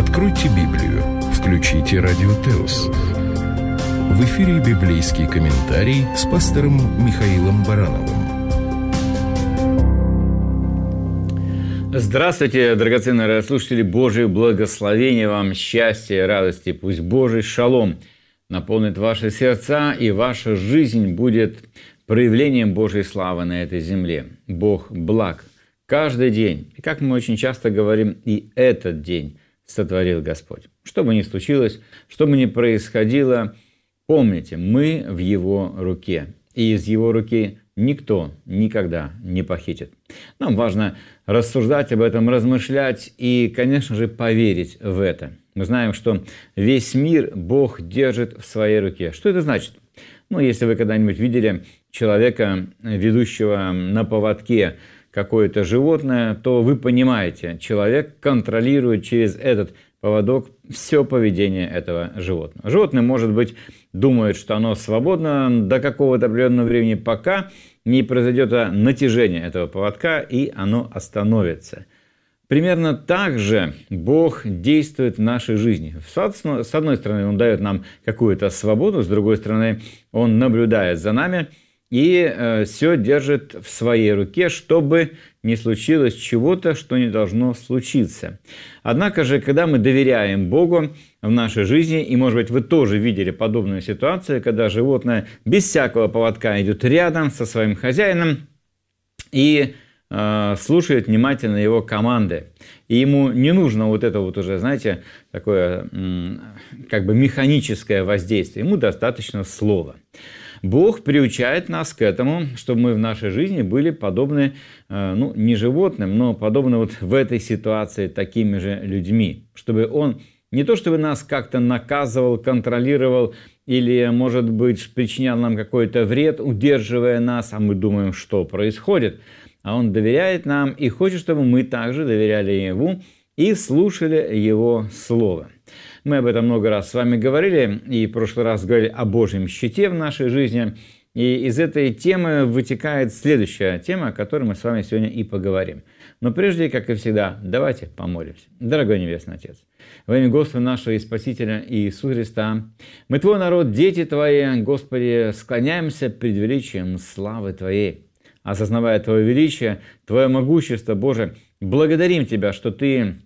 Откройте Библию, включите Радио Теос. В эфире библейский комментарий с пастором Михаилом Барановым. Здравствуйте, драгоценные радиослушатели! Божие благословение вам, счастья, радости! Пусть Божий шалом наполнит ваши сердца, и ваша жизнь будет проявлением Божьей славы на этой земле. Бог благ каждый день. И как мы очень часто говорим, и этот день сотворил Господь. Что бы ни случилось, что бы ни происходило, помните, мы в Его руке. И из Его руки никто никогда не похитит. Нам важно рассуждать об этом, размышлять и, конечно же, поверить в это. Мы знаем, что весь мир Бог держит в своей руке. Что это значит? Если вы когда-нибудь видели человека, ведущего на поводке какое-то животное, то вы понимаете, человек контролирует через этот поводок все поведение этого животного. Животное, может быть, думает, что оно свободно до какого-то определенного времени, пока не произойдет натяжение этого поводка, и оно остановится. Примерно так же Бог действует в нашей жизни. С одной стороны, Он дает нам какую-то свободу, с другой стороны, Он наблюдает за нами и все держит в своей руке, чтобы не случилось чего-то, что не должно случиться. Однако же, когда мы доверяем Богу в нашей жизни, и, может быть, вы тоже видели подобную ситуацию, когда животное без всякого поводка идет рядом со своим хозяином и слушает внимательно его команды. И ему не нужно вот это вот уже, знаете, такое как бы механическое воздействие. Ему достаточно слова. Бог приучает нас к этому, чтобы мы в нашей жизни были подобны, не животным, но подобны вот в этой ситуации такими же людьми. Чтобы Он не то чтобы нас как-то наказывал, контролировал или, может быть, причинял нам какой-то вред, удерживая нас, а мы думаем, что происходит, а Он доверяет нам и хочет, чтобы мы также доверяли Ему и слушали Его Слово. Мы об этом много раз с вами говорили, и в прошлый раз говорили о Божьем щите в нашей жизни. И из этой темы вытекает следующая тема, о которой мы с вами сегодня и поговорим. Но прежде, как и всегда, давайте помолимся. Дорогой Небесный Отец, во имя Господа нашего и Спасителя Иисуса Христа, мы Твой народ, дети Твои, Господи, склоняемся пред величием славы Твоей. Осознавая Твое величие, Твое могущество, Боже, благодарим Тебя, что Ты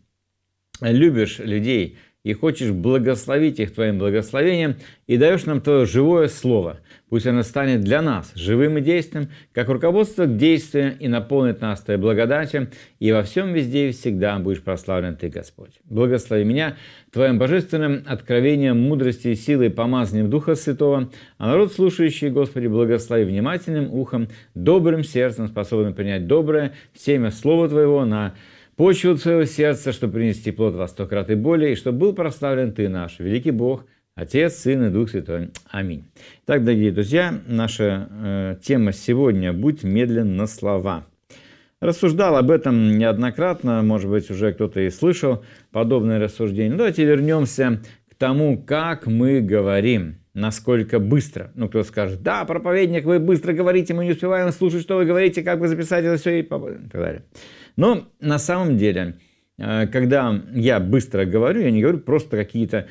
любишь людей и хочешь благословить их Твоим благословением, и даешь нам Твое живое Слово. Пусть оно станет для нас живым и действенным, как руководство к действию, и наполнит нас Твоей благодатью, и во всем везде и всегда будешь прославлен Ты, Господь. Благослови меня Твоим божественным откровением, мудрости, силой, помазанием Духа Святого, а народ, слушающий, Господи, благослови внимательным ухом, добрым сердцем, способным принять доброе семя Слова Твоего на почву своего сердца, чтобы принести плод во 100 крат и более, и чтобы был прославлен Ты наш, великий Бог, Отец, Сын и Дух Святой. Аминь. Итак, дорогие друзья, наша тема сегодня «Будь медлен на слова». Рассуждал об этом неоднократно, может быть, уже кто-то и слышал подобные рассуждения. Давайте вернемся к тому, как мы говорим, насколько быстро. Кто скажет: да, проповедник, вы быстро говорите, мы не успеваем слушать, что вы говорите, как вы записать это все и так далее. Но на самом деле, когда я быстро говорю, я не говорю просто какие-то,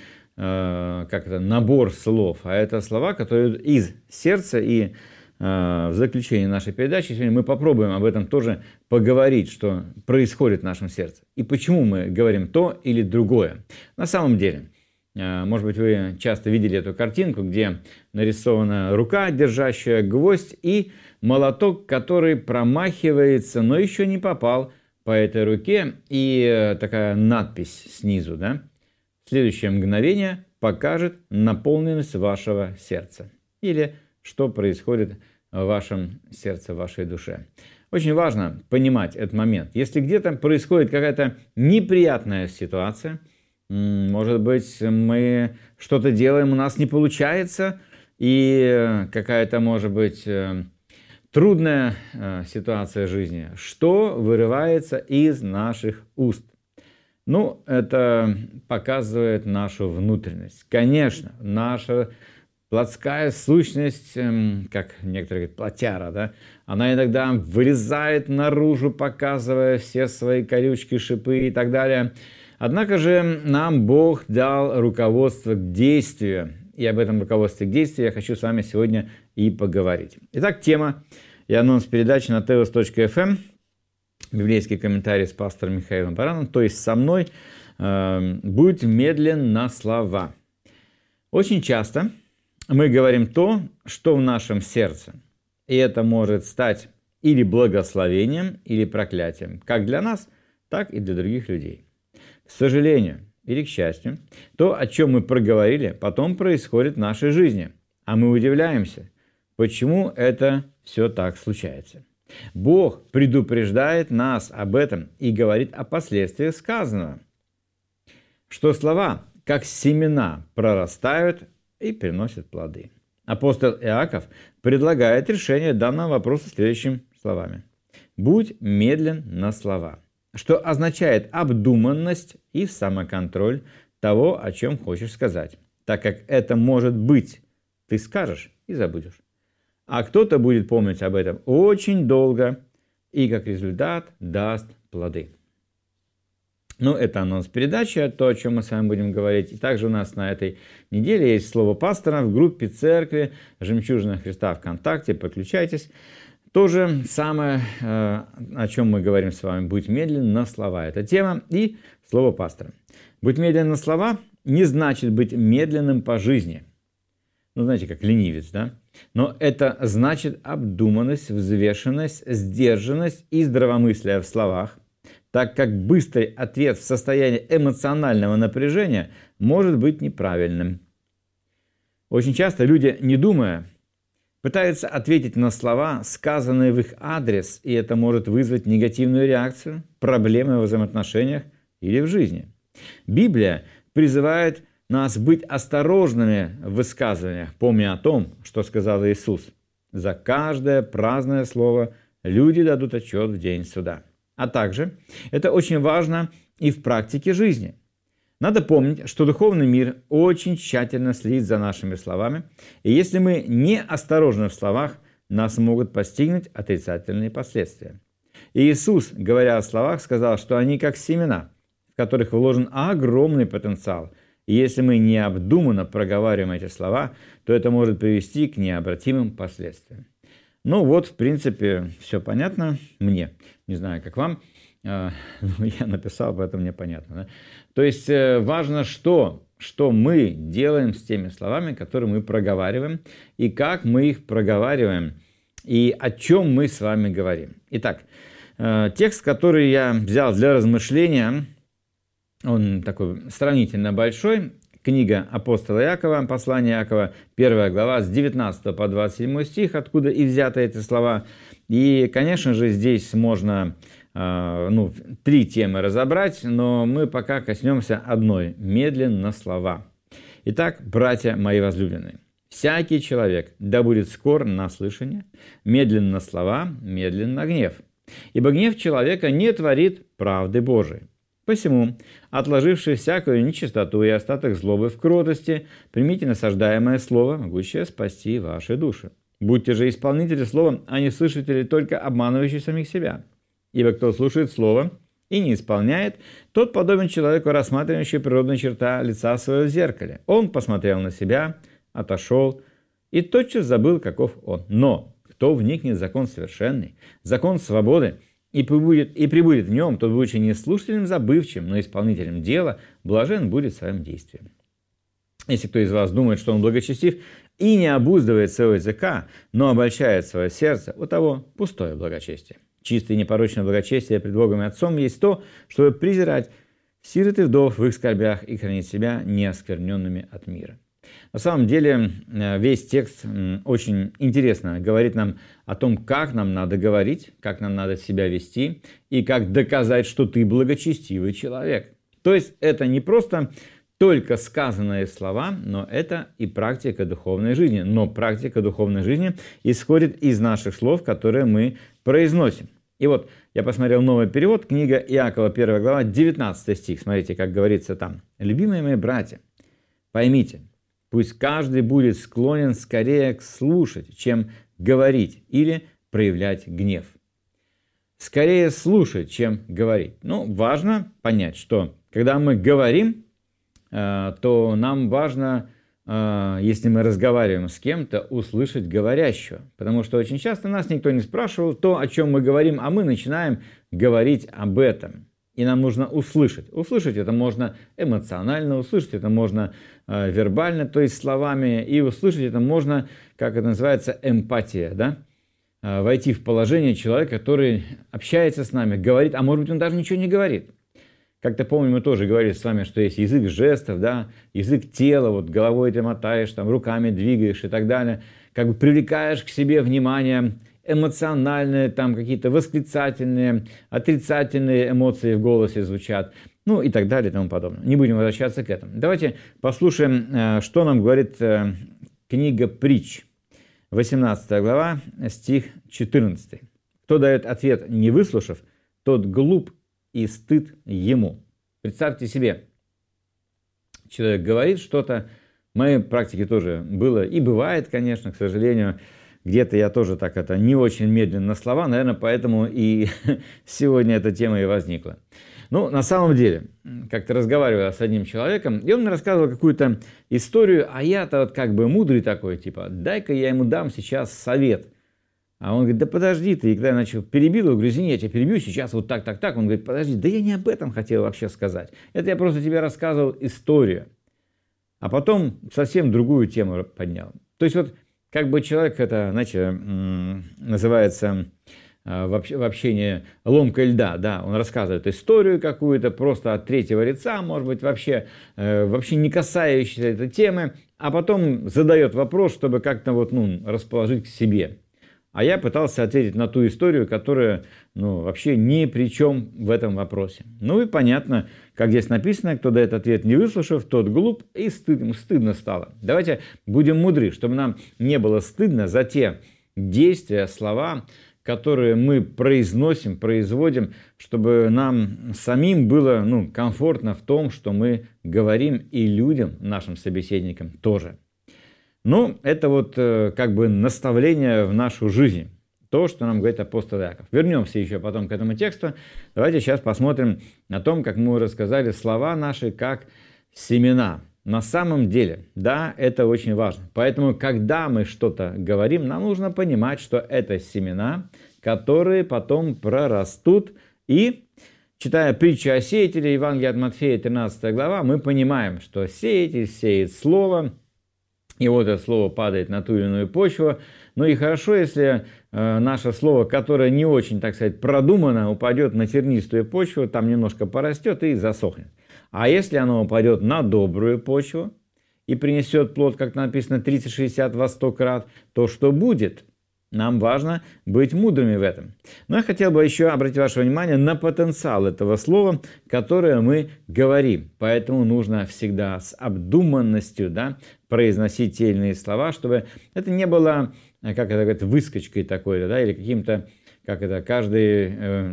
набор слов, а это слова, которые идут из сердца. И в заключении нашей передачи сегодня мы попробуем об этом тоже поговорить, что происходит в нашем сердце и почему мы говорим то или другое. На самом деле, может быть, вы часто видели эту картинку, где нарисована рука, держащая гвоздь, и молоток, который промахивается, но еще не попал по этой руке, и такая надпись снизу, да? В следующее мгновение покажет наполненность вашего сердца. Или что происходит в вашем сердце, в вашей душе. Очень важно понимать этот момент. Если где-то происходит какая-то неприятная ситуация, может быть, мы что-то делаем, у нас не получается, и какая-то, может быть, трудная ситуация жизни, что вырывается из наших уст? Это показывает нашу внутренность. Конечно, наша плотская сущность, как некоторые говорят, плотяра, да, она иногда вылезает наружу, показывая все свои колючки, шипы и так далее. Однако же нам Бог дал руководство к действию, и об этом руководстве к действию я хочу с вами сегодня и поговорить. Итак, тема и анонс передачи на teos.fm, библейский комментарий с пастором Михаилом Барановым, то есть со мной, «Будь медлен на слова». Очень часто мы говорим то, что в нашем сердце, и это может стать или благословением, или проклятием, как для нас, так и для других людей. К сожалению или к счастью, то, о чем мы проговорили, потом происходит в нашей жизни, а мы удивляемся, почему это все так случается. Бог предупреждает нас об этом и говорит о последствиях сказанного, что слова, как семена, прорастают и приносят плоды. Апостол Иаков предлагает решение данного вопроса следующими словами. «Будь медлен на слова», что означает обдуманность и самоконтроль того, о чем хочешь сказать, так как это может быть, ты скажешь и забудешь. А кто-то будет помнить об этом очень долго и, как результат, даст плоды. Ну, это анонс передачи, то, о чем мы с вами будем говорить. И также у нас на этой неделе есть слово пастора в группе церкви «Жемчужина Христа» ВКонтакте. Подключайтесь. То же самое, о чем мы говорим с вами. «Будь медлен на слова». Это тема и слово пастора. «Будь медлен на слова» не значит быть медленным по жизни. Ну, знаете, как ленивец, да? Но это значит обдуманность, взвешенность, сдержанность и здравомыслие в словах, так как быстрый ответ в состоянии эмоционального напряжения может быть неправильным. Очень часто люди, не думая, пытаются ответить на слова, сказанные в их адрес, и это может вызвать негативную реакцию, проблемы в взаимоотношениях или в жизни. Библия призывает нас быть осторожными в высказываниях, помня о том, что сказал Иисус. За каждое праздное слово люди дадут отчет в день суда. А также это очень важно и в практике жизни. Надо помнить, что духовный мир очень тщательно следит за нашими словами, и если мы не осторожны в словах, нас могут постигнуть отрицательные последствия. И Иисус, говоря о словах, сказал, что они как семена, в которых вложен огромный потенциал. И если мы необдуманно проговариваем эти слова, то это может привести к необратимым последствиям. Ну вот, в принципе, все понятно мне. Не знаю, как вам. Я написал, поэтому мне понятно. Да? То есть важно, что мы делаем с теми словами, которые мы проговариваем, и как мы их проговариваем, и о чем мы с вами говорим. Итак, текст, который я взял для размышления, он такой сравнительно большой. Книга апостола Иакова, послание Иакова, 1 глава, с 19 по 27 стих, откуда и взяты эти слова. И, конечно же, здесь можно 3 темы разобрать, но мы пока коснемся одной – медленно на слова. Итак, братья мои возлюбленные, всякий человек да будет скор на слышание, медленно на слова, медленно на гнев. Ибо гнев человека не творит правды Божией. Посему, отложивши всякую нечистоту и остаток злобы в кротости, примите насаждаемое слово, могущее спасти ваши души. Будьте же исполнители слова, а не слышатели, только обманывающие самих себя. Ибо кто слушает слово и не исполняет, тот подобен человеку, рассматривающему природные черта лица своего в зеркале. Он посмотрел на себя, отошел и тотчас забыл, каков он. Но кто вникнет в закон совершенный, закон свободы, и пребудет в нем, тот, будучи не слушателем забывчим, но исполнителем дела, блажен будет своим действием. Если кто из вас думает, что он благочестив и не обуздывает своего языка, но обольщает свое сердце, у того пустое благочестие. Чистое и непорочное благочестие пред Богом и Отцом есть то, чтобы презирать сирот и вдов в их скорбях и хранить себя неоскверненными от мира. На самом деле весь текст очень интересно говорит нам о том, как нам надо говорить, как нам надо себя вести и как доказать, что ты благочестивый человек. То есть это не просто только сказанные слова, но это и практика духовной жизни. Но практика духовной жизни исходит из наших слов, которые мы произносим. И вот я посмотрел новый перевод, книга Иакова, 1 глава, 19 стих. Смотрите, как говорится там. «Любимые мои братья, поймите, пусть каждый будет склонен скорее слушать, чем говорить или проявлять гнев». Скорее слушать, чем говорить. Ну, важно понять, что когда мы говорим, то нам важно, если мы разговариваем с кем-то, услышать говорящего. Потому что очень часто нас никто не спрашивал то, о чем мы говорим, а мы начинаем говорить об этом. И нам нужно услышать. Услышать это можно эмоционально, услышать это можно вербально, то есть словами, и услышать это можно, как это называется, эмпатия, да? Войти в положение человека, который общается с нами, говорит, а может быть он даже ничего не говорит. Как-то помню, мы тоже говорили с вами, что есть язык жестов, да, язык тела, вот головой ты мотаешь, там, руками двигаешь и так далее, как бы привлекаешь к себе внимание, эмоциональные, там какие-то восклицательные, отрицательные эмоции в голосе звучат, ну и так далее и тому подобное. Не будем возвращаться к этому. Давайте послушаем, что нам говорит книга Притч, 18 глава, стих 14. Кто дает ответ, не выслушав, тот глуп и стыд ему. Представьте себе, человек говорит что-то, в моей практике тоже было и бывает, конечно, к сожалению, где-то я тоже так это не очень медленно на слова, наверное, поэтому и сегодня эта тема и возникла. Ну, на самом деле, как-то разговаривал с одним человеком, и он мне рассказывал какую-то историю, а я-то вот как бы мудрый такой, типа, дай-ка я ему дам сейчас совет. А он говорит, да подожди ты, и когда я начал перебил, я говорю, извини, я тебя перебью сейчас вот так. Он говорит, подожди, да я не об этом хотел вообще сказать. Это я просто тебе рассказывал историю. А потом совсем другую тему поднял. То есть вот как бы человек, это, знаете, называется в общении ломка льда, да, он рассказывает историю какую-то просто от третьего лица, может быть, вообще не касающейся этой темы, а потом задает вопрос, чтобы как-то вот, расположить к себе. А я пытался ответить на ту историю, которая, вообще ни при чем в этом вопросе. Ну и понятно, как здесь написано, кто дает ответ не выслушав, тот глуп, и стыдно стало. Давайте будем мудры, чтобы нам не было стыдно за те действия, слова, которые мы производим, чтобы нам самим было комфортно в том, что мы говорим, и людям, нашим собеседникам тоже. Это вот как бы наставление в нашу жизнь. То, что нам говорит апостол Иаков. Вернемся еще потом к этому тексту. Давайте сейчас посмотрим на том, как мы рассказали слова наши как семена. На самом деле, да, это очень важно. Поэтому, когда мы что-то говорим, нам нужно понимать, что это семена, которые потом прорастут. И, читая притчу о сеятеле, Евангелие от Матфея, 13 глава, мы понимаем, что сеятель сеет слово, и вот это слово падает на ту или иную почву. Ну и хорошо, если наше слово, которое не очень, так сказать, продумано, упадет на тернистую почву, там немножко порастет и засохнет. А если оно упадет на добрую почву и принесет плод, как написано, 30, 60, во 100 крат, то что будет? Нам важно быть мудрыми в этом. Но я хотел бы еще обратить ваше внимание на потенциал этого слова, которое мы говорим. Поэтому нужно всегда с обдуманностью, произносить те или иные слова, чтобы это не было, как это говорят, выскочкой такой-то, или каким-то, каждый,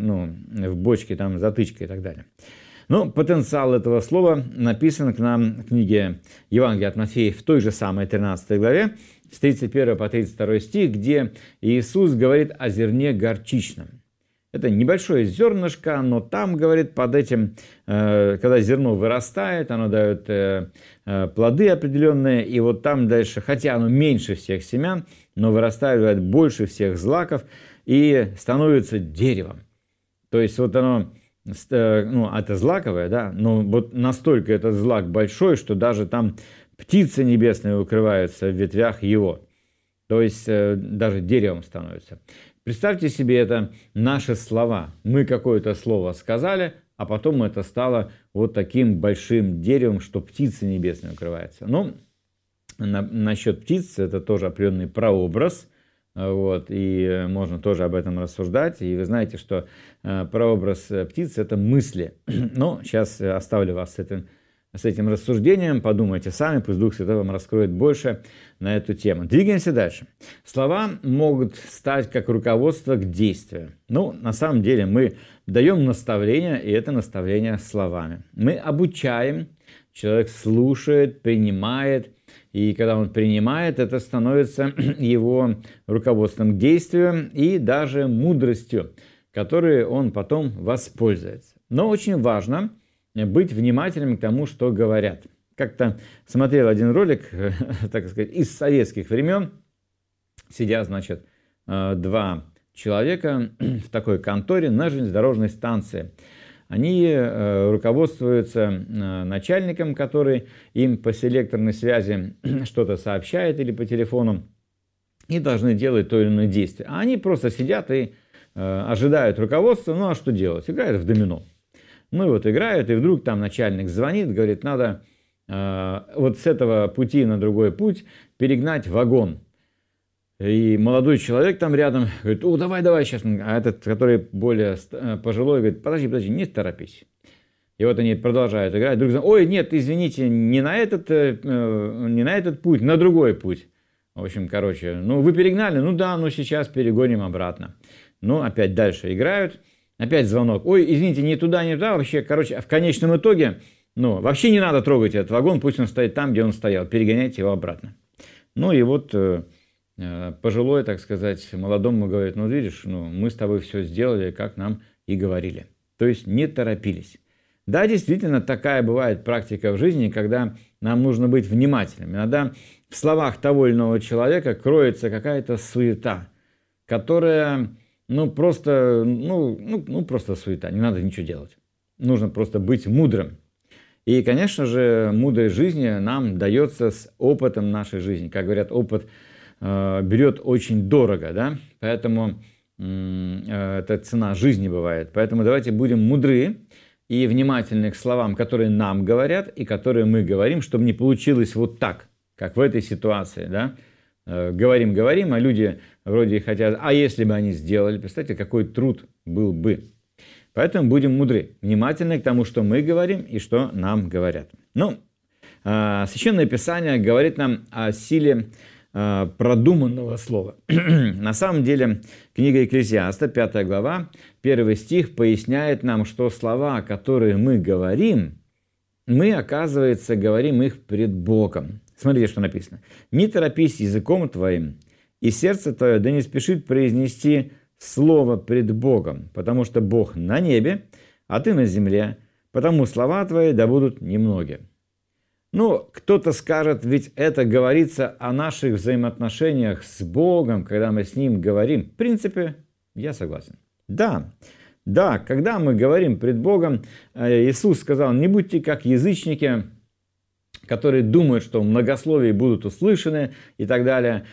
в бочке там затычкой и так далее. Потенциал этого слова написан к нам в книге Евангелия от Матфея в той же самой 13 главе, с 31 по 32 стих, где Иисус говорит о зерне горчичном. Это небольшое зернышко, но там, говорит, под этим, когда зерно вырастает, оно дает плоды определенные, и вот там дальше, хотя оно меньше всех семян, но вырастает, говорит, больше всех злаков и становится деревом. То есть вот оно, это злаковое, но вот настолько этот злак большой, что даже там птицы небесные укрываются в ветвях его. То есть даже деревом становится. Представьте себе, это наши слова. Мы какое-то слово сказали, а потом это стало вот таким большим деревом, что птицы небесные укрываются. Насчет птиц, это тоже определенный прообраз. И можно тоже об этом рассуждать. И вы знаете, что прообраз птиц – это мысли. Но сейчас оставлю вас с этим рассуждением, подумайте сами, пусть Дух Святой вам раскроет больше на эту тему. Двигаемся дальше. Слова могут стать как руководство к действию. На самом деле мы даем наставление, и это наставление словами. Мы обучаем, человек слушает, принимает, и когда он принимает, это становится его руководством к действию и даже мудростью, которой он потом воспользуется. Но очень важно быть внимательным к тому, что говорят. Как-то смотрел один ролик, так сказать, из советских времен. Сидят, значит, два человека в такой конторе на железнодорожной станции. Они руководствуются начальником, который им по селекторной связи что-то сообщает или по телефону, и должны делать то или иное действие. А они просто сидят и ожидают руководства. Ну а что делать? Играют в домино. Ну и вот играют, и вдруг там начальник звонит, говорит, надо вот с этого пути на другой путь перегнать вагон. И молодой человек там рядом говорит, о, давай сейчас. А этот, который более пожилой, говорит, подожди, не торопись. И вот они продолжают играть. Вдруг, ой, нет, извините, не на этот путь, на другой путь. В общем, короче, ну вы перегнали, ну да, ну сейчас перегоним обратно. Ну, опять дальше играют. Опять звонок. Ой, извините, не туда. Вообще, короче, в конечном итоге, ну, вообще не надо трогать этот вагон, пусть он стоит там, где он стоял. Перегоняйте его обратно. Ну, и вот пожилой, так сказать, молодому говорит, ну, видишь, ну, мы с тобой все сделали, как нам и говорили. То есть не торопились. Да, действительно, такая бывает практика в жизни, когда нам нужно быть внимательным. Иногда в словах того или иного человека кроется какая-то суета, которая... Ну, просто суета, не надо ничего делать. Нужно просто быть мудрым. И, конечно же, мудрость жизни нам дается с опытом нашей жизни. Как говорят, опыт берет очень дорого, да? Поэтому это цена жизни бывает. Поэтому давайте будем мудры и внимательны к словам, которые нам говорят и которые мы говорим, чтобы не получилось вот так, как в этой ситуации, да? Говорим, а люди вроде хотят, а если бы они сделали, представьте, какой труд был бы. Поэтому будем мудры, внимательны к тому, что мы говорим и что нам говорят. Ну, Священное Писание говорит нам о силе продуманного слова. На самом деле, книга Екклесиаста, 5 глава, 1 стих поясняет нам, что слова, которые мы говорим, мы, оказывается, говорим их пред Богом. Смотрите, что написано. «Не торопись языком твоим, и сердце твое да не спешит произнести слово пред Богом, потому что Бог на небе, а ты на земле, потому слова твои да будут немногие». Ну, кто-то скажет, ведь это говорится о наших взаимоотношениях с Богом, когда мы с Ним говорим. В принципе, я согласен. Да, когда мы говорим пред Богом, Иисус сказал, не будьте как язычники, которые думают, что многословие будут услышаны и так далее.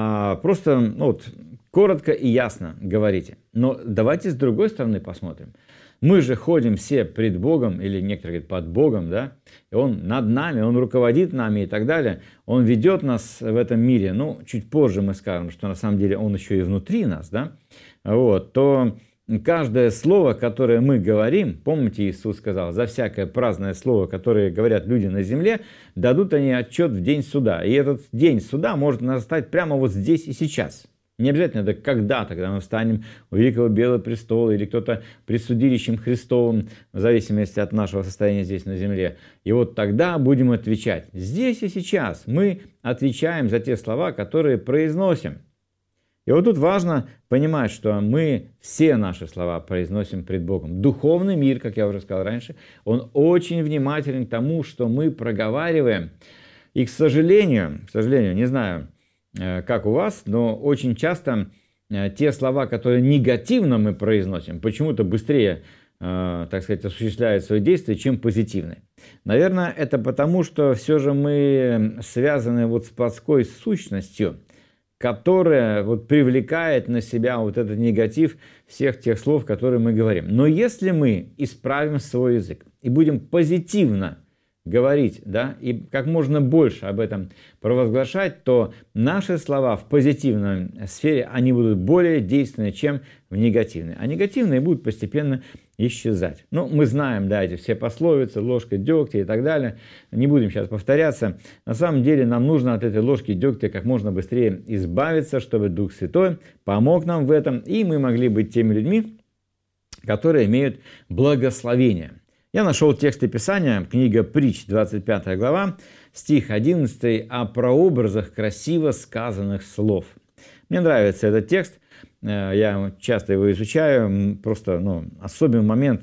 Просто коротко и ясно говорите. Но давайте с другой стороны посмотрим. Мы же ходим все пред Богом, или некоторые говорят под Богом, да, и Он над нами, Он руководит нами и так далее. Он ведет нас в этом мире. Ну, чуть позже мы скажем, что на самом деле Он еще и внутри нас, да, вот, то каждое слово, которое мы говорим, помните, Иисус сказал, за всякое праздное слово, которое говорят люди на земле, дадут они отчет в день суда. И этот день суда может настать прямо вот здесь и сейчас. Не обязательно это когда-то, когда мы встанем у великого белого престола или кто-то пред судилищем Христовым, в зависимости от нашего состояния здесь на земле. И вот тогда будем отвечать. Здесь и сейчас мы отвечаем за те слова, которые произносим. И вот тут важно понимать, что мы все наши слова произносим пред Богом. Духовный мир, как я уже сказал раньше, он очень внимателен к тому, что мы проговариваем. И, к сожалению, не знаю, как у вас, но очень часто те слова, которые негативно мы произносим, почему-то быстрее, так сказать, осуществляют свои действия, чем позитивные. Наверное, это потому, что все же мы связаны вот с плотской сущностью, которая вот привлекает на себя вот этот негатив всех тех слов, которые мы говорим. Но если мы исправим свой язык и будем позитивно говорить, да, и как можно больше об этом провозглашать, то наши слова в позитивной сфере, они будут более действенны, чем в негативной. А негативные будут постепенно исчезать. Ну, мы знаем, да, эти все пословицы, ложка дегтя и так далее. Не будем сейчас повторяться. На самом деле нам нужно от этой ложки дегтя как можно быстрее избавиться, чтобы Дух Святой помог нам в этом, и мы могли быть теми людьми, которые имеют благословение. Я нашел тексты Писания, книга Притч, 25 глава, стих 11, о прообразах красиво сказанных слов. Мне нравится этот текст, я часто его изучаю, просто особенный момент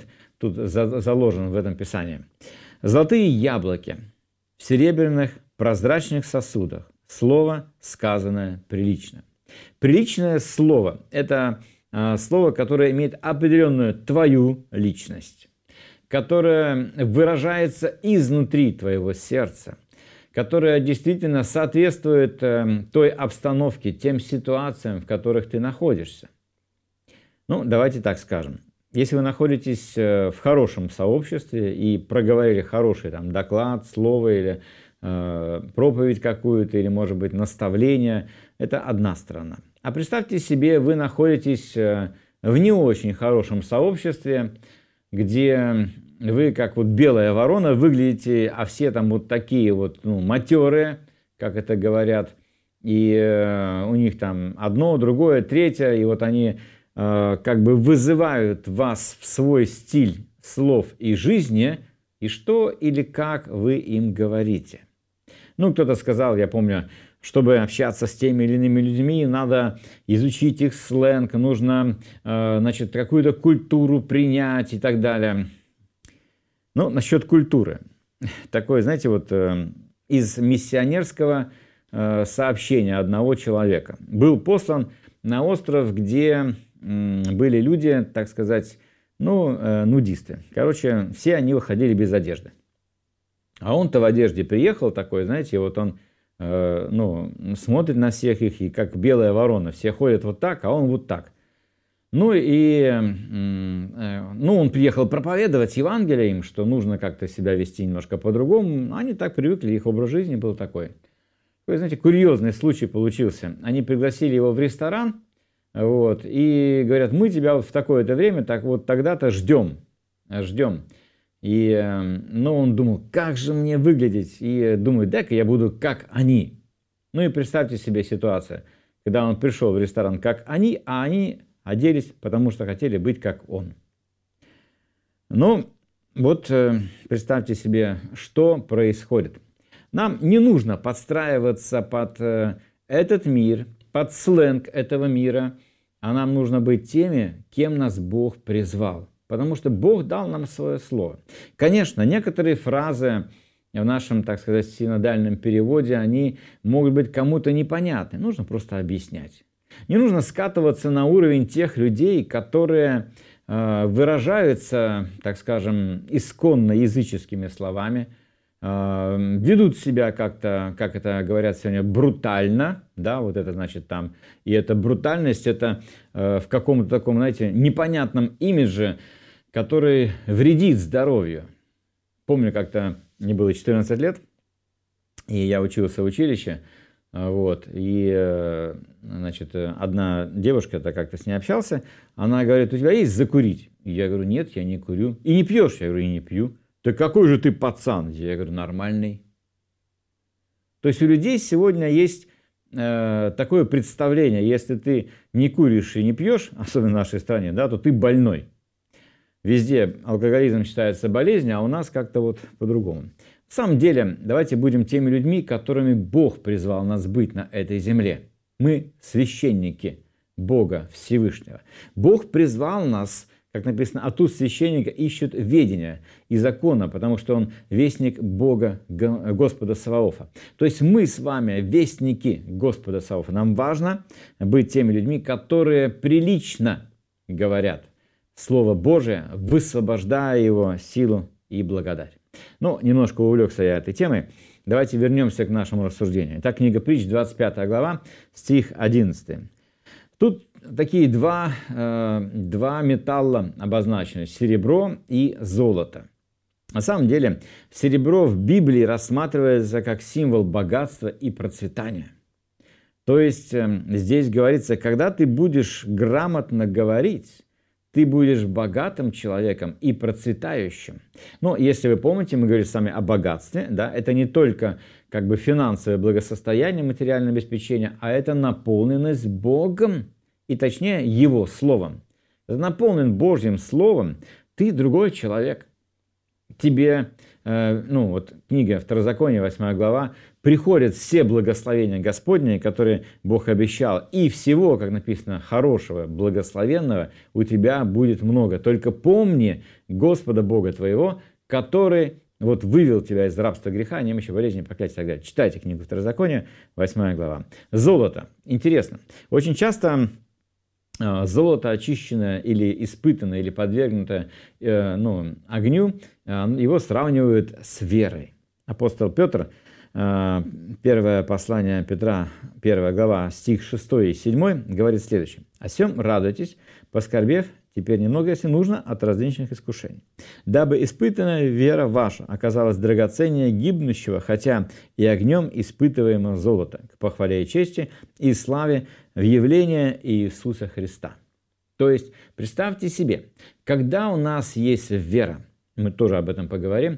тут заложен в этом Писании. «Золотые яблоки в серебряных прозрачных сосудах, слово, сказанное прилично». Приличное слово – это слово, которое имеет определенную твою личность, которое выражается изнутри твоего сердца, которое действительно соответствует той обстановке, тем ситуациям, в которых ты находишься. Ну, давайте так скажем. Если вы находитесь в хорошем сообществе и проговорили хороший там доклад, слово или проповедь какую-то, или, может быть, наставление, это одна сторона. А представьте себе, вы находитесь в не очень хорошем сообществе, где вы, как вот белая ворона, выглядите, а все там вот такие вот, матерые, как это говорят, и у них там одно, другое, третье, и вот они как бы вызывают вас в свой стиль слов и жизни, и что или как вы им говорите. Кто-то сказал, я помню, чтобы общаться с теми или иными людьми, надо изучить их сленг, нужно, какую-то культуру принять и так далее. Насчет культуры. Такое, знаете, вот из миссионерского сообщения одного человека. Был послан на остров, где были люди, так сказать, нудисты. Короче, все они выходили без одежды. А он-то в одежде приехал такой, знаете, вот он смотрит на всех их, и как белая ворона, все ходят вот так, а он вот так. Он приехал проповедовать Евангелие им, что нужно как-то себя вести немножко по-другому. Они так привыкли, их образ жизни был такой. Такой, знаете, курьезный случай получился. Они пригласили его в ресторан, и говорят, мы тебя вот в такое-то время, так вот тогда-то ждем. И, он думал, как же мне выглядеть? И думает, дай-ка я буду как они. И представьте себе ситуацию, когда он пришел в ресторан как они, а они оделись, потому что хотели быть как он. Представьте себе, что происходит. Нам не нужно подстраиваться под этот мир, под сленг этого мира, а нам нужно быть теми, кем нас Бог призвал. Потому что Бог дал нам свое слово. Конечно, некоторые фразы в нашем, так сказать, синодальном переводе, они могут быть кому-то непонятны. Нужно просто объяснять. Не нужно скатываться на уровень тех людей, которые выражаются, так скажем, исконно языческими словами, ведут себя как-то, как это говорят сегодня, брутально, да, вот это значит там, и эта брутальность, это в каком-то таком, знаете, непонятном имидже, который вредит здоровью. Помню, как-то мне было 14 лет, и я учился в училище, и, одна девушка, я как-то с ней общался, она говорит, у тебя есть закурить? И я говорю, нет, я не курю. И не пьешь? Я говорю, и не пью. Так какой же ты пацан? Я говорю, нормальный. То есть у людей сегодня есть такое представление, если ты не куришь и не пьешь, особенно в нашей стране, да, то ты больной. Везде алкоголизм считается болезнью, а у нас как-то вот по-другому. На самом деле, давайте будем теми людьми, которыми Бог призвал нас быть на этой земле. Мы священники Бога Всевышнего. Бог призвал нас, как написано, от уст священника ищут ведения и закона, потому что он вестник Бога, Господа Саваофа. То есть мы с вами вестники Господа Саваофа. Нам важно быть теми людьми, которые прилично говорят Слово Божие, высвобождая его силу и благодать. Немножко увлекся я этой темой. Давайте вернемся к нашему рассуждению. Итак, книга Притч, 25 глава, стих 11. Тут такие два металла обозначены – серебро и золото. На самом деле, серебро в Библии рассматривается как символ богатства и процветания. То есть, здесь говорится, когда ты будешь грамотно говорить, ты будешь богатым человеком и процветающим. Если вы помните, мы говорили с вами о богатстве, да, это не только как бы финансовое благосостояние, материальное обеспечение, а это наполненность Богом, и точнее Его Словом. Наполнен Божьим Словом, ты другой человек. тебе, книга Второзакония, 8 глава, приходят все благословения Господни, которые Бог обещал, и всего, как написано, хорошего, благословенного у тебя будет много. Только помни Господа Бога твоего, который вывел тебя из рабства греха, немощи, болезни, проклятия и так далее. Читайте книгу Второзакония, 8 глава. Золото. Интересно. Очень часто золото, очищенное или испытанное, или подвергнуто огню, его сравнивают с верой. Апостол Петр, первое послание Петра, 1 глава, стих 6 и 7, говорит следующее. «О сем радуйтесь, поскорбев теперь немного, если нужно, от различных искушений, дабы испытанная вера ваша оказалась драгоценнее гибнущего, хотя и огнем испытываемого золота, к похвале и чести и славе в явление Иисуса Христа». То есть, представьте себе, когда у нас есть вера, мы тоже об этом поговорим,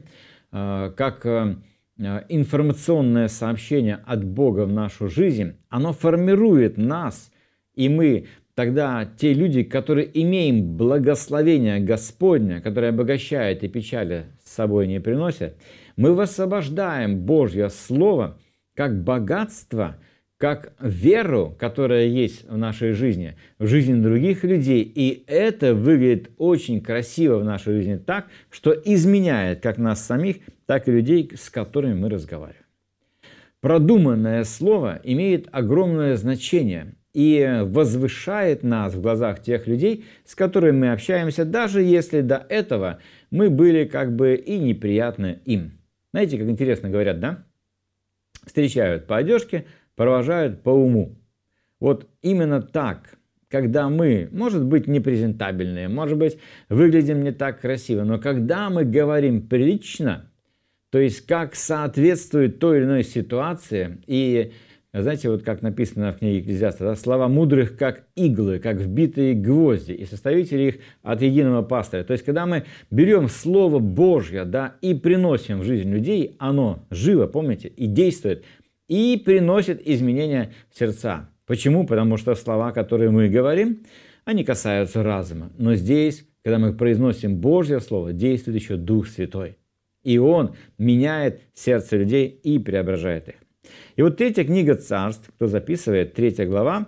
как информационное сообщение от Бога в нашу жизнь, оно формирует нас, и мы тогда те люди, которые имеем благословение Господня, которое обогащает и печали с собой не приносят, мы высвобождаем Божье Слово как богатство, как веру, которая есть в нашей жизни, в жизни других людей. И это выглядит очень красиво в нашей жизни так, что изменяет как нас самих, так и людей, с которыми мы разговариваем. Продуманное слово имеет огромное значение и возвышает нас в глазах тех людей, с которыми мы общаемся, даже если до этого мы были и неприятны им. Знаете, как интересно говорят, да? Встречают по одежке, провожают по уму. Вот именно так, когда мы, может быть, непрезентабельные, может быть, выглядим не так красиво, но когда мы говорим прилично, то есть как соответствует той или иной ситуации, и знаете, как написано в книге Екклезиаста, да, слова мудрых как иглы, как вбитые гвозди, и составители их от единого пастыря. То есть, когда мы берем Слово Божье, да, и приносим в жизнь людей, оно живо, помните, и действует, и приносит изменения в сердца. Почему? Потому что слова, которые мы говорим, они касаются разума. Но здесь, когда мы произносим Божье Слово, действует еще Дух Святой. И Он меняет сердце людей и преображает их. И третья книга Царств, кто записывает, 3 глава,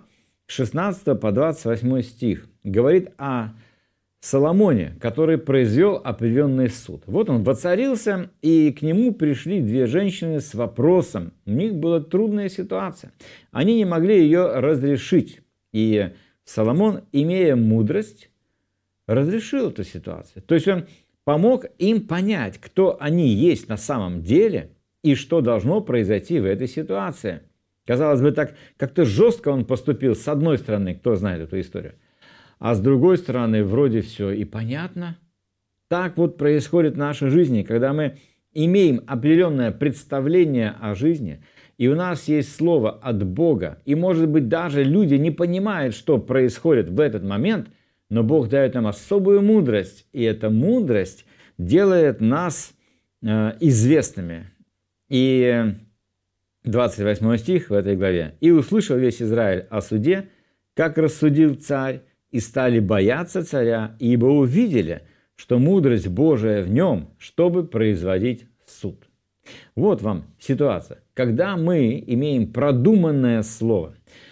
16 по 28 стих, говорит о Соломоне, который произвел определенный суд. Он воцарился, и к нему пришли 2 женщины с вопросом. У них была трудная ситуация. Они не могли ее разрешить. И Соломон, имея мудрость, разрешил эту ситуацию. То есть он помог им понять, кто они есть на самом деле и что должно произойти в этой ситуации. Казалось бы, так как-то жестко он поступил, с одной стороны, кто знает эту историю, а с другой стороны, вроде все и понятно. Так происходит в нашей жизни, когда мы имеем определенное представление о жизни, и у нас есть слово от Бога, и, может быть, даже люди не понимают, что происходит в этот момент, но Бог дает нам особую мудрость, и эта мудрость делает нас известными. И 28 стих в этой главе. «И услышал весь Израиль о суде, как рассудил царь, и стали бояться царя, ибо увидели, что мудрость Божия в нем, чтобы производить суд». Вот вам ситуация. Когда мы имеем продуманное слово,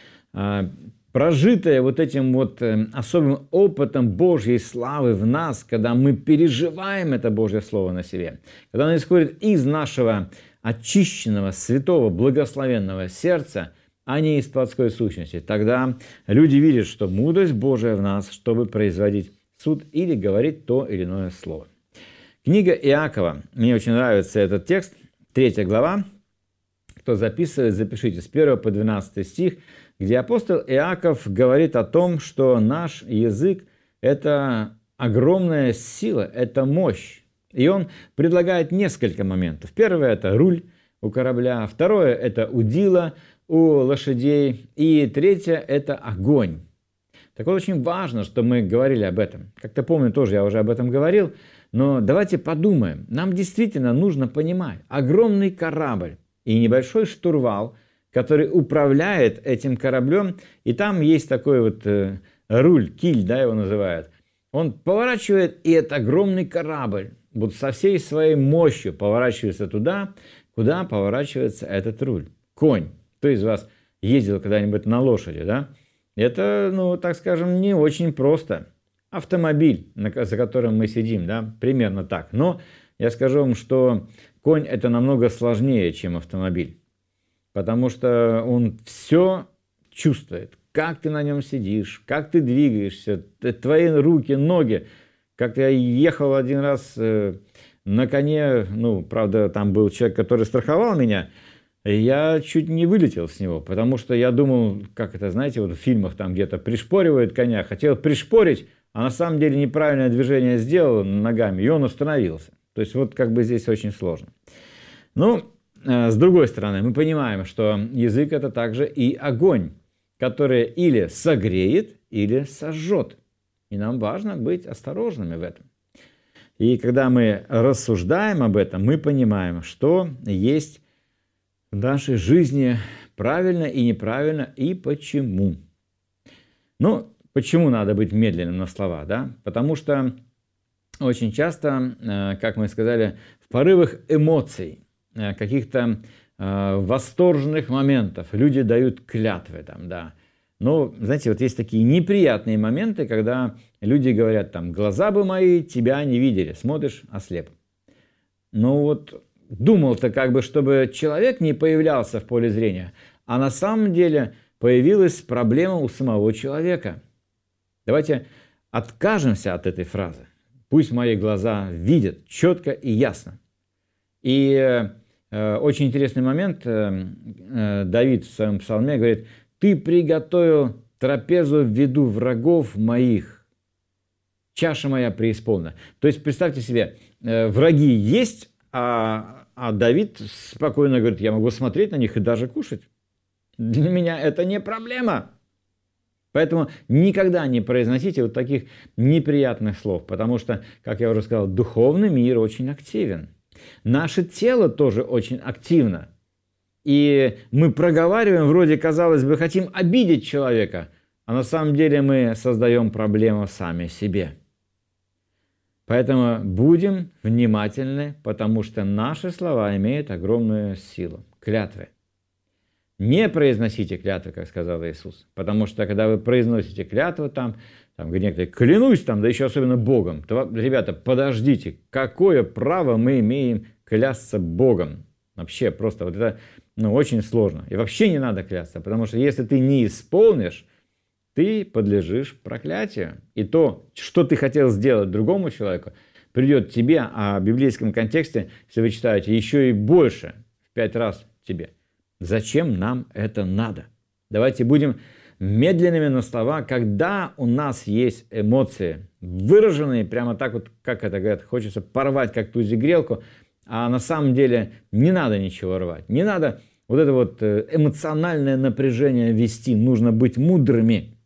прожитое этим особым опытом Божьей славы в нас, когда мы переживаем это Божье Слово на себе, когда оно исходит из нашего очищенного, святого, благословенного сердца, а не из плотской сущности, тогда люди видят, что мудрость Божия в нас, чтобы производить суд или говорить то или иное слово. Книга Иакова. Мне очень нравится этот текст, 3 глава. Кто записывает, запишите с 1 по 12 стих, где апостол Иаков говорит о том, что наш язык – это огромная сила, это мощь. И он предлагает несколько моментов. Первое – это руль у корабля. Второе – это удила у лошадей. И третье – это огонь. Так очень важно, что мы говорили об этом. Как-то помню, тоже я уже об этом говорил. Но давайте подумаем. Нам действительно нужно понимать. Огромный корабль и небольшой штурвал, который управляет этим кораблем. И там есть такой руль, киль, да, его называют. Он поворачивает, и это огромный корабль. вот со всей своей мощью поворачивается туда, куда поворачивается этот руль. Конь. Кто из вас ездил когда-нибудь на лошади, да? Это, ну, так скажем, не очень просто. Автомобиль, за которым мы сидим, да, примерно так. Но я скажу вам, что конь – это намного сложнее, чем автомобиль. Потому что он все чувствует. Как ты на нем сидишь, как ты двигаешься, твои руки, ноги. Как я ехал один раз на коне, ну, правда, там был человек, который страховал меня, я чуть не вылетел с него, потому что я думал, как это, знаете, вот в фильмах там где-то пришпоривают коня, хотел пришпорить, а на самом деле неправильное движение сделал ногами, и он остановился. То есть вот как бы здесь очень сложно. Ну, с другой стороны, мы понимаем, что язык – это также и огонь, который или согреет, или сожжет. И нам важно быть осторожными в этом. И когда мы рассуждаем об этом, мы понимаем, что есть в нашей жизни правильно и неправильно, и почему. Ну, почему надо быть медленным на слова, да? Потому что очень часто, как мы сказали, в порывах эмоций, каких-то восторженных моментов люди дают клятвы там, да. Но, знаете, вот есть такие неприятные моменты, когда люди говорят там: глаза бы мои тебя не видели, смотришь, ослеп. Ну вот думал-то как бы, чтобы человек не появлялся в поле зрения, а на самом деле появилась проблема у самого человека. Давайте откажемся от этой фразы. Пусть мои глаза видят четко и ясно. И очень интересный момент. Давид в своем псалме говорит: «Ты приготовил трапезу в виду врагов моих, чаша моя преисполнена». То есть, представьте себе, враги есть, а Давид спокойно говорит: я могу смотреть на них и даже кушать. Для меня это не проблема. Поэтому никогда не произносите вот таких неприятных слов, потому что, как я уже сказал, духовный мир очень активен. Наше тело тоже очень активно. И мы проговариваем, вроде, казалось бы, хотим обидеть человека, а на самом деле мы создаем проблему сами себе. Поэтому будем внимательны, потому что наши слова имеют огромную силу. Клятвы. Не произносите клятвы, как сказал Иисус, потому что когда вы произносите клятву там где некоторые клянусь там, да еще особенно Богом, то, ребята, подождите, какое право мы имеем клясться Богом? Вообще просто вот это очень сложно. И вообще не надо клясться, потому что если ты не исполнишь, ты подлежишь проклятию. И то, что ты хотел сделать другому человеку, придет тебе, а в библейском контексте, если вы читаете, еще и больше, в 5 раз тебе. Зачем нам это надо? Давайте будем медленными на слова, когда у нас есть эмоции, выраженные прямо так вот, как это говорят, хочется порвать как тузик-грелку, а на самом деле не надо ничего рвать. Не надо вот это вот эмоциональное напряжение вести, нужно быть мудрыми.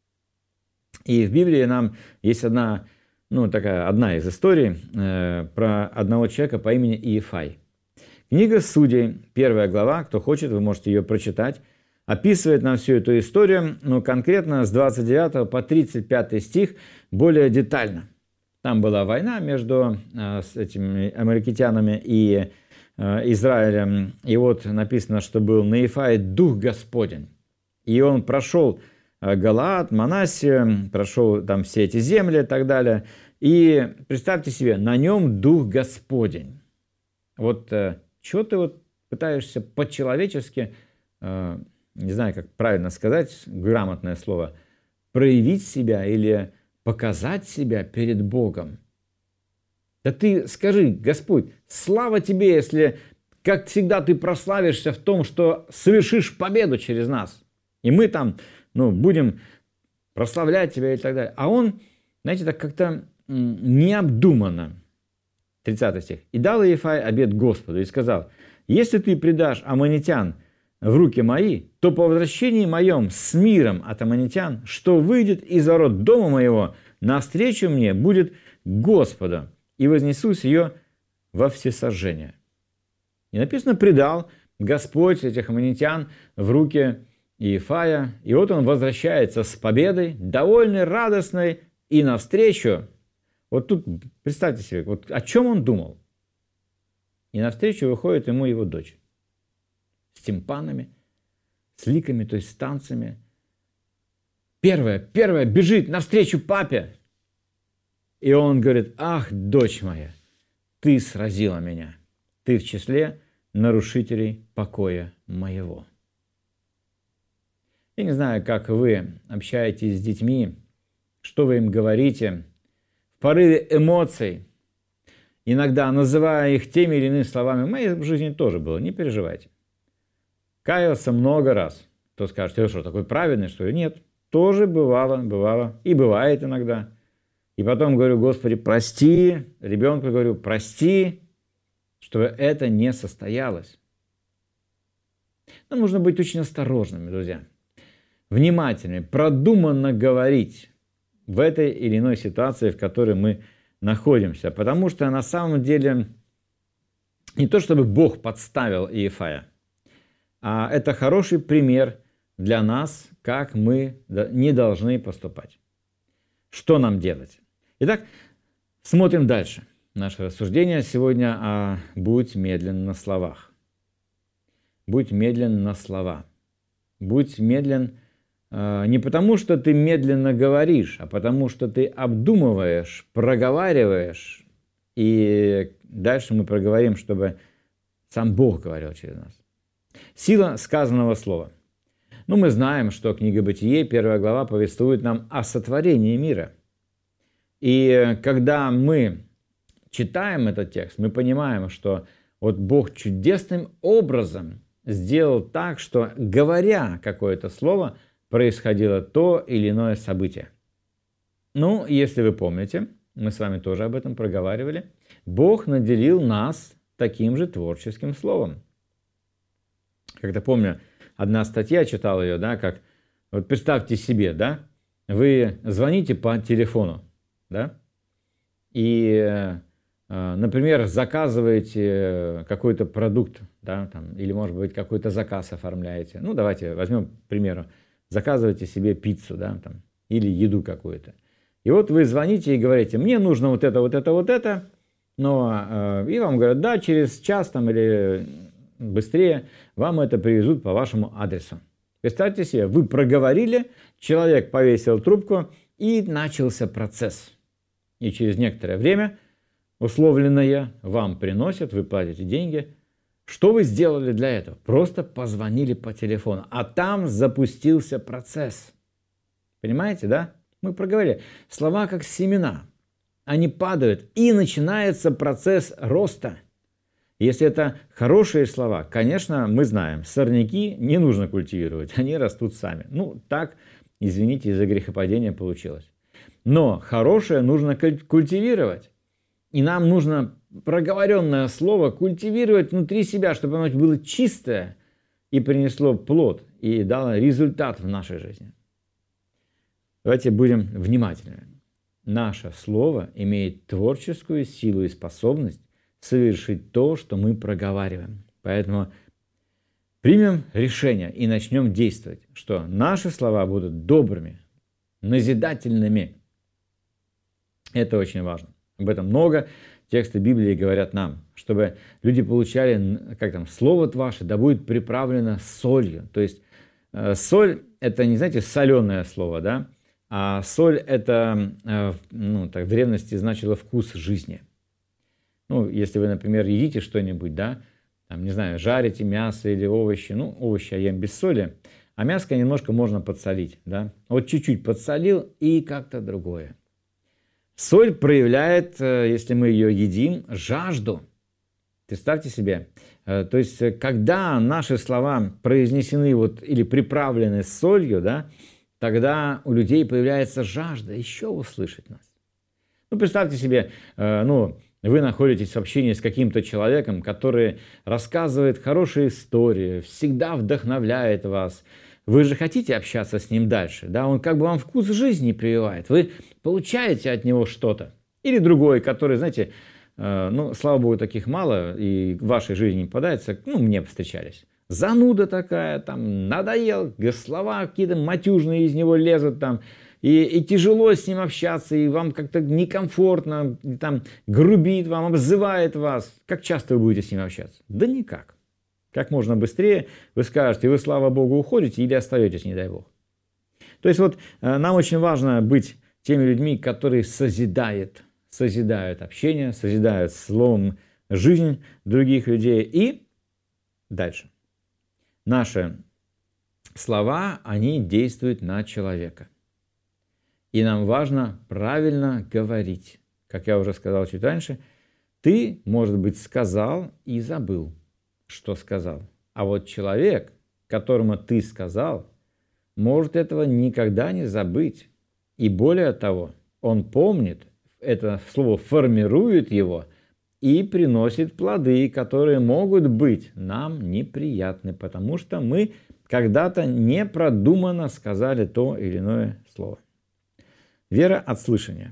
И в Библии нам есть одна из историй про одного человека по имени Иефай. Книга Судей, 1 глава, кто хочет, вы можете ее прочитать, описывает нам всю эту историю, но конкретно с 29 по 35 стих более детально. Там была война между этими амаликитянами и Израилем. И вот написано, что был на Иефае Дух Господень. И он прошел Галаад, Манассию, прошел там все эти земли и так далее. И представьте себе, на нем Дух Господень. Вот что ты вот пытаешься по-человечески, не знаю, как правильно сказать, грамотное слово, проявить себя или показать себя перед Богом. Да ты скажи: Господь, слава тебе, если, как всегда, ты прославишься в том, что совершишь победу через нас. И мы там, будем прославлять тебя и так далее. А он, знаете, так как-то необдуманно. 30 стих. «И дал Иефай обет Господу и сказал: если ты предашь аммонитян в руки мои, то по возвращении моем с миром от аммонитян, что выйдет из ворот дома моего, навстречу мне будет Господу, и вознесусь ее во всесожжение». И написано: предал Господь этих аммонитян в руки Иефая, и вот он возвращается с победой, довольный, радостный, и навстречу Вот тут представьте себе, вот о чем он думал. И навстречу выходит ему его дочь с тимпанами, с ликами, то есть с танцами. Первая бежит навстречу папе. И он говорит: ах, дочь моя, ты сразила меня. Ты в числе нарушителей покоя моего. Я не знаю, как вы общаетесь с детьми, что вы им говорите. В порыве эмоций, иногда называя их теми или иными словами. В моей жизни тоже было, не переживайте. Каялся много раз. Кто скажет: ты что, такой праведный, что ли? Нет, тоже бывало, и бывает иногда. И потом говорю: Господи, прости, ребенку говорю: прости, что это не состоялось. Нам нужно быть очень осторожными, друзья, внимательными, продуманно говорить в этой или иной ситуации, в которой мы находимся. Потому что на самом деле не то, чтобы Бог подставил Иефая, а это хороший пример для нас, как мы не должны поступать. Что нам делать? Итак, смотрим дальше. Наше рассуждение сегодня «Будь медлен на словах». Будь медлен на слова. Будь медлен не потому, что ты медленно говоришь, а потому, что ты обдумываешь, проговариваешь. И дальше мы проговорим, чтобы сам Бог говорил через нас. Сила сказанного слова. Мы знаем, что книга Бытие, 1 глава, повествует нам о сотворении мира. И когда мы читаем этот текст, мы понимаем, что вот Бог чудесным образом сделал так, что, говоря какое-то слово, происходило то или иное событие. Если вы помните, мы с вами тоже об этом проговаривали, Бог наделил нас таким же творческим словом. Как-то помню, одна статья, читал ее, да, как, вот представьте себе, да, вы звоните по телефону, да, и, например, заказываете какой-то продукт, да, там, или, может быть, какой-то заказ оформляете. Давайте возьмем, к примеру, заказываете себе пиццу, да, там, или еду какую-то. И вот вы звоните и говорите: мне нужно вот это, но и вам говорят: да, через час там, или быстрее вам это привезут по вашему адресу. Представьте себе, вы проговорили, человек повесил трубку, и начался процесс. И через некоторое время условленное вам приносят, вы платите деньги. Что вы сделали для этого? Просто позвонили по телефону, а там запустился процесс. Понимаете, да? Мы проговорили. Слова как семена. Они падают, и начинается процесс роста. Если это хорошие слова, конечно, мы знаем, сорняки не нужно культивировать, они растут сами. Так, извините, из-за грехопадения получилось. Но хорошее нужно культивировать. И нам нужно проговоренное слово культивировать внутри себя, чтобы оно было чистое и принесло плод, и дало результат в нашей жизни. Давайте будем внимательными. Наше слово имеет творческую силу и способность совершить то, что мы проговариваем. Поэтому примем решение и начнем действовать, что наши слова будут добрыми, назидательными. Это очень важно. Об этом много тексты Библии говорят нам, чтобы люди получали, слово ваше, да будет приправлено солью. То есть соль – это не, знаете, соленое слово, да? А соль – это, в древности значило вкус жизни. Если вы, например, едите что-нибудь, да, там, не знаю, жарите мясо или овощи, овощи я ем без соли, а мяско немножко можно подсолить, да. Вот чуть-чуть подсолил, и как-то другое. Соль проявляет, если мы ее едим, жажду. Представьте себе, то есть, когда наши слова произнесены или приправлены солью, да, тогда у людей появляется жажда еще услышать нас. Представьте себе, вы находитесь в общении с каким-то человеком, который рассказывает хорошие истории, всегда вдохновляет вас. Вы же хотите общаться с ним дальше, да? Он как бы вам вкус жизни прививает. Вы получаете от него что-то. Или другой, который, знаете, слава богу, таких мало, и в вашей жизни не попадается, мне встречались. Зануда такая, там, надоел, слова какие-то матюжные из него лезут там, и тяжело с ним общаться, и вам как-то некомфортно, и там грубит вам, обзывает вас, как часто вы будете с ним общаться? Да никак. Как можно быстрее вы скажете, вы, слава Богу, уходите или остаетесь, не дай Бог. То есть вот нам очень важно быть теми людьми, которые созидают общение, созидают словом жизнь других людей. И дальше. Наши слова, они действуют на человека. И нам важно правильно говорить. Как я уже сказал чуть раньше, ты, может быть, сказал и забыл, что сказал. А вот человек, которому ты сказал, может этого никогда не забыть. И более того, он помнит, это слово формирует его и приносит плоды, которые могут быть нам неприятны, потому что мы когда-то непродуманно сказали то или иное слово. Вера от слышания.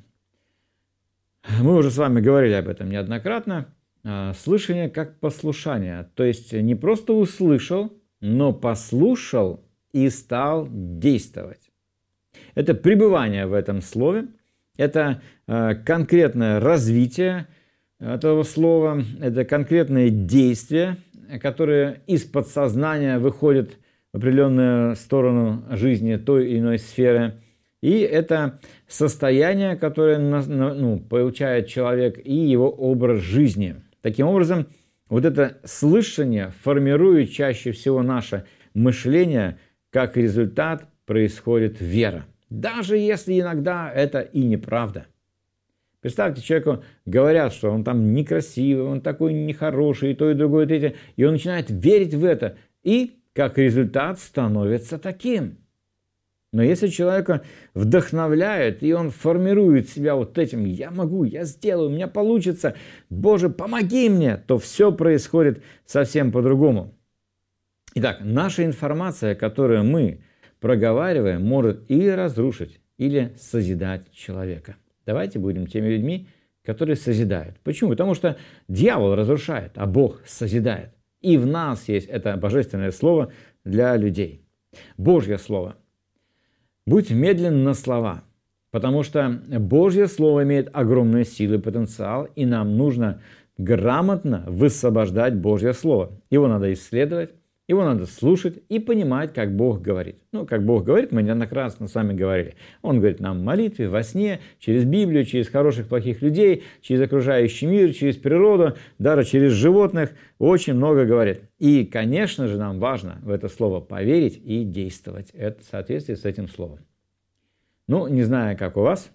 Мы уже с вами говорили об этом неоднократно. Слышание как послушание. То есть не просто услышал, но послушал и стал действовать. Это пребывание в этом слове, это конкретное развитие этого слова, это конкретные действия, которые из подсознания выходят в определенную сторону жизни той или иной сферы. И это состояние, которое получает человек, и его образ жизни. Таким образом, вот это слышание формирует чаще всего наше мышление, как результат происходит вера. Даже если иногда это и неправда. Представьте, человеку говорят, что он там некрасивый, он такой нехороший, и то, и другое, и третье, и он начинает верить в это, и как результат становится таким. Но если человека вдохновляет, и он формирует себя вот этим «я могу, я сделаю, у меня получится, Боже, помоги мне», то все происходит совсем по-другому. Итак, наша информация, которую мы проговариваем, может или разрушить, или созидать человека. Давайте будем теми людьми, которые созидают. Почему? Потому что дьявол разрушает, а Бог созидает. И в нас есть это божественное слово для людей. Божье слово. Будь медлен на слова, потому что Божье слово имеет огромную силу и потенциал, и нам нужно грамотно высвобождать Божье слово. Его надо исследовать, его надо слушать и понимать, как Бог говорит. Как Бог говорит, мы неоднократно с вами говорили. Он говорит нам в молитве, во сне, через Библию, через хороших, плохих людей, через окружающий мир, через природу, даже через животных. Очень много говорит. И, конечно же, нам важно в это слово поверить и действовать. Это в соответствии с этим словом. Не знаю, как у вас.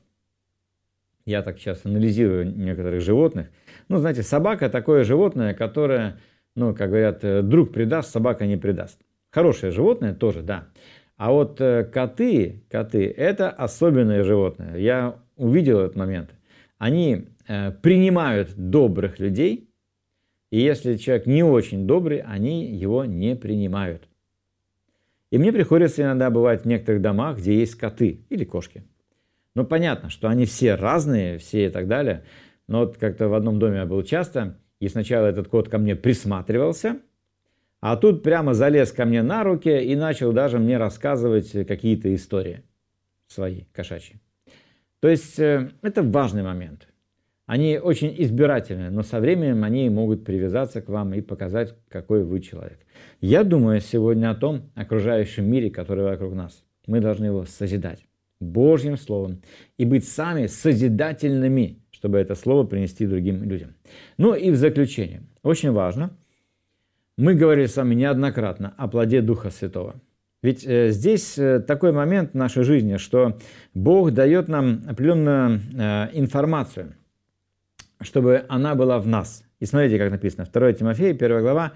Я так сейчас анализирую некоторых животных. Знаете, собака такое животное, которое... как говорят, друг предаст, собака не предаст. Хорошее животное тоже, да. А вот коты – это особенные животные. Я увидел этот момент. Они принимают добрых людей, и если человек не очень добрый, они его не принимают. И мне приходится иногда бывать в некоторых домах, где есть коты или кошки. Понятно, что они все разные, все и так далее. Но вот как-то в одном доме я был часто, и сначала этот кот ко мне присматривался, а тут прямо залез ко мне на руки и начал даже мне рассказывать какие-то истории свои, кошачьи. То есть это важный момент. Они очень избирательны, но со временем они могут привязаться к вам и показать, какой вы человек. Я думаю сегодня о том окружающем мире, который вокруг нас. Мы должны его созидать Божьим Словом и быть сами созидательными, чтобы это слово принести другим людям. И в заключение. Очень важно. Мы говорили с вами неоднократно о плоде Духа Святого. Ведь здесь такой момент в нашей жизни, что Бог дает нам определенную информацию, чтобы она была в нас. И смотрите, как написано. 2 Тимофея, 1 глава,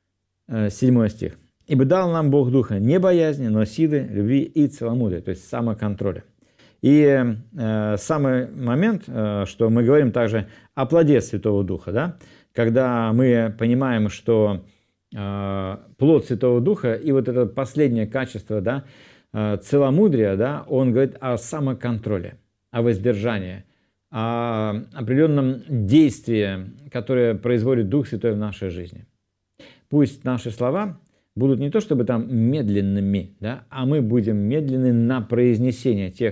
7 стих. «Ибо дал нам Бог Духа не боязни, но силы, любви и целомудрия», то есть самоконтроля. И самый момент, что мы говорим также о плоде Святого Духа, да? Когда мы понимаем, что плод Святого Духа и вот это последнее качество, да, целомудрия, да, он говорит о самоконтроле, о воздержании, о определенном действии, которое производит Дух Святой в нашей жизни. Пусть наши слова будут не то чтобы там медленными, да, а мы будем медленны на произнесение тех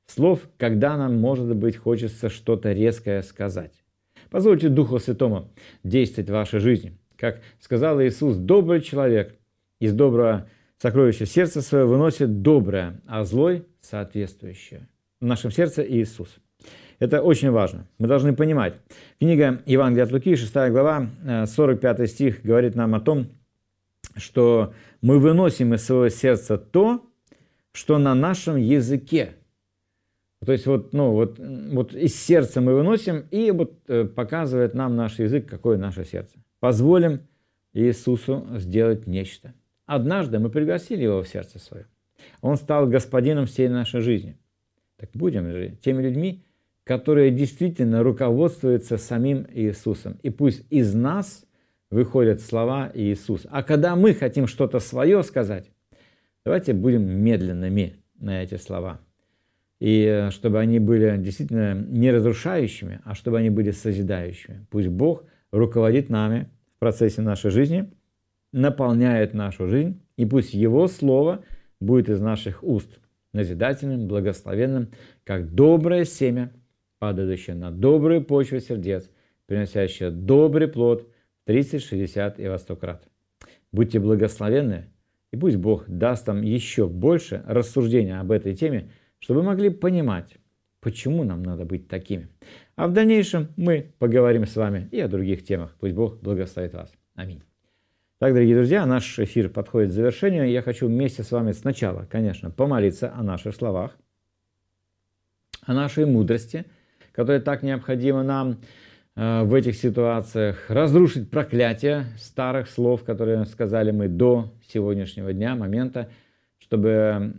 слов, когда нам, может быть, хочется что-то резкое сказать. Позвольте Духу Святому действовать в вашей жизни. Как сказал Иисус, добрый человек из доброго сокровища сердца своего выносит доброе, а злой – соответствующее. В нашем сердце Иисус. Это очень важно. Мы должны понимать. Книга Евангелия от Луки, 6 глава, 45 стих, говорит нам о том, что мы выносим из своего сердца то, что на нашем языке. То есть вот из сердца мы выносим, и показывает нам наш язык, какое наше сердце. Позволим Иисусу сделать нечто. Однажды мы пригласили Его в сердце свое. Он стал господином всей нашей жизни. Так будем же теми людьми, которые действительно руководствуются самим Иисусом. И пусть из нас выходят слова Иисуса. А когда мы хотим что-то свое сказать, давайте будем медленными на эти слова. И чтобы они были действительно не разрушающими, а чтобы они были созидающими. Пусть Бог руководит нами в процессе нашей жизни, наполняет нашу жизнь, и пусть Его Слово будет из наших уст назидательным, благословенным, как доброе семя, падающее на добрую почву сердец, приносящее добрый плод 30, 60 и во 100 крат. Будьте благословенны, и пусть Бог даст нам еще больше рассуждения об этой теме, чтобы мы могли понимать, почему нам надо быть такими. А в дальнейшем мы поговорим с вами и о других темах. Пусть Бог благословит вас. Аминь. Так, дорогие друзья, наш эфир подходит к завершению. Я хочу вместе с вами сначала, конечно, помолиться о наших словах, о нашей мудрости, которая так необходима нам в этих ситуациях, разрушить проклятие старых слов, которые сказали мы до сегодняшнего дня, момента, чтобы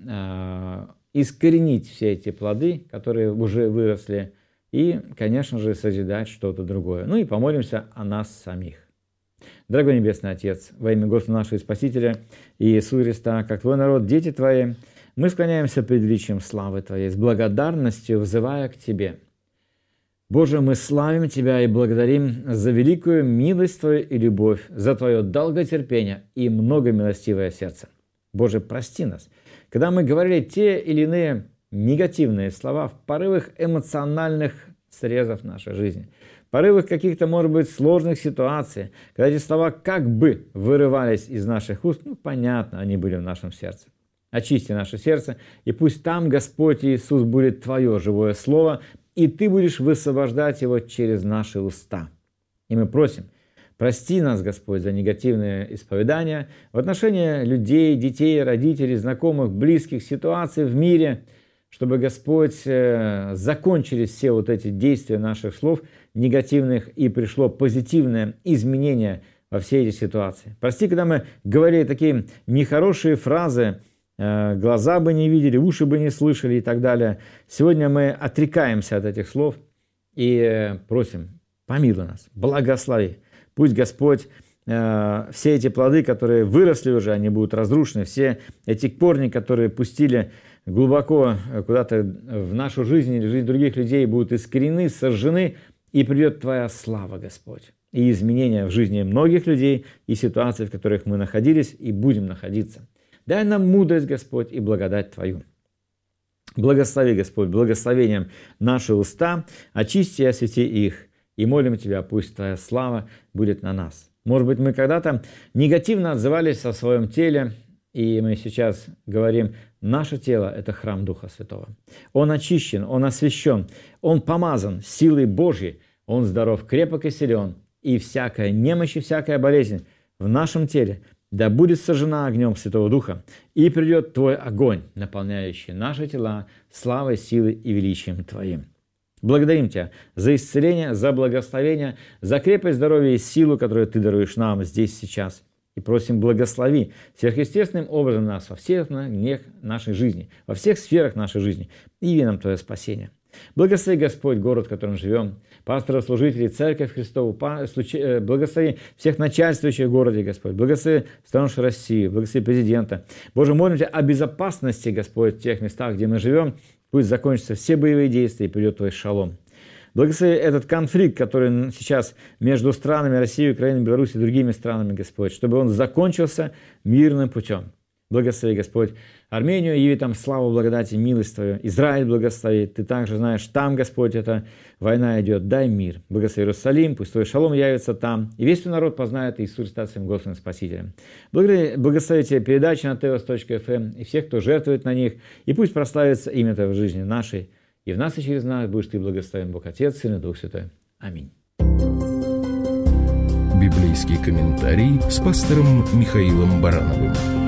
искоренить все эти плоды, которые уже выросли, и, конечно же, созидать что-то другое. Ну и помолимся о нас самих. Дорогой Небесный Отец, во имя Господа нашего Спасителя Иисуса Христа, как Твой народ, дети Твои, мы склоняемся пред величием славы Твоей, с благодарностью взывая к Тебе. Боже, мы славим Тебя и благодарим за великую милость Твою и любовь, за Твое долготерпение и многомилостивое сердце. Боже, прости нас, когда мы говорили те или иные негативные слова в порывах эмоциональных срезов нашей жизни, в порывах каких-то, может быть, сложных ситуаций, когда эти слова как бы вырывались из наших уст, понятно, они были в нашем сердце. Очисти наше сердце, и пусть там, Господь Иисус, будет Твое живое Слово, и Ты будешь высвобождать его через наши уста. И мы просим, прости нас, Господь, за негативные исповедания в отношении людей, детей, родителей, знакомых, близких, ситуаций в мире, чтобы, Господь, закончились все вот эти действия наших слов негативных и пришло позитивное изменение во все эти ситуации. Прости, когда мы говорили такие нехорошие фразы, глаза бы не видели, уши бы не слышали и так далее. Сегодня мы отрекаемся от этих слов и просим, помилуй нас, благослови. Пусть Господь все эти плоды, которые выросли уже, они будут разрушены. Все эти корни, которые пустили глубоко куда-то в нашу жизнь или жизнь других людей, будут искореneны, сожжены, и придет Твоя слава, Господь, и изменения в жизни многих людей и ситуаций, в которых мы находились и будем находиться. Дай нам мудрость, Господь, и благодать Твою. Благослови, Господь, благословением наши уста, очисти и освети их, и молим Тебя, пусть Твоя слава будет на нас. Может быть, мы когда-то негативно отзывались о своем теле, и мы сейчас говорим, наше тело – это храм Духа Святого. Он очищен, он освящен, он помазан силой Божьей, он здоров, крепок и силен, и всякая немощь и всякая болезнь в нашем теле да будет сожжена огнем Святого Духа, и придет Твой огонь, наполняющий наши тела славой, силой и величием Твоим. Благодарим Тебя за исцеление, за благословение, за крепость здоровья и силу, которую Ты даруешь нам здесь сейчас. И просим, благослови сверхъестественным образом нас во всех нашей жизни, во всех сферах нашей жизни, и яви нам Твое спасение. Благослови, Господь, город, в котором живем, пасторов, служителей, церковь Христову, благослови всех начальствующих в городе, Господь, благослови страну России, благослови президента. Боже, молим Тебя о безопасности, Господь, в тех местах, где мы живем, пусть закончатся все боевые действия и придет Твой шалом. Благослови этот конфликт, который сейчас между странами России, Украины, Беларуси и другими странами, Господь, чтобы он закончился мирным путем. Благослови, Господь, Армению, яви там славу, благодати, милость Твою. Израиль благослови. Ты также знаешь, там, Господь, эта война идет. Дай мир. Благослови Иерусалим, пусть Твой шалом явится там. И весь Твой народ познает Иисуса Христа своим Господом Спасителем. Благослови Тебе передачи на teos.fm и всех, кто жертвует на них. И пусть прославится имя Твое в жизни нашей. И в нас и через нас будешь Ты благословен, Бог Отец, Сын и Дух Святой. Аминь. Библейский комментарий с пастором Михаилом Барановым.